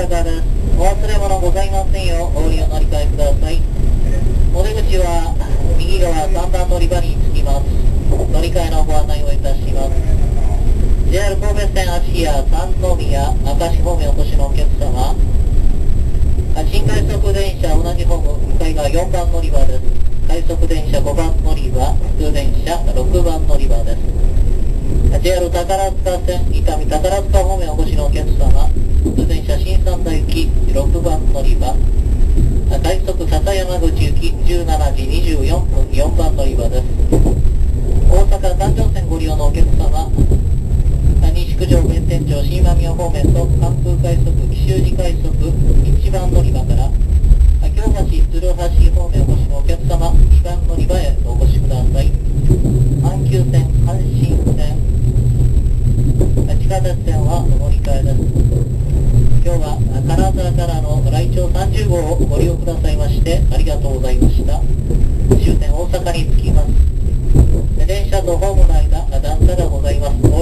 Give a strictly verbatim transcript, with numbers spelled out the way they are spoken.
阪です。お忘れ物ございませんようお降りを乗り換えください。お出口は右側さんばん乗り場に着きます。乗り換えのご案内をいたします。 ジェイアール 神戸線芦屋、三宮、明石方面お越しのお客様、新快速電車同じホーム向かい側よんばん乗り場です。快速電車ごばん乗り場、普通電車ろくばん乗り場です。 ジェイアール 宝塚線伊丹宝塚方面お越しのお客様、普通電車新三田行きろくばん乗り場、快速笹山口行きじゅうしちじにじゅうよんぷんよんばん乗り場です。大阪環状線ご利用のお客様、西九条弁天町新間宮方面と関空快速紀州路快速いちばん乗り場から京橋鶴橋方面お越しのお客様、にばん乗り場へお越しください。阪急線、阪神線、地下鉄線は乗り換えです。今日は金沢からの来庁さんじゅうごうをご利用くださいましてありがとうございました。終点大阪に着きます。電車とホームの間段差がございます。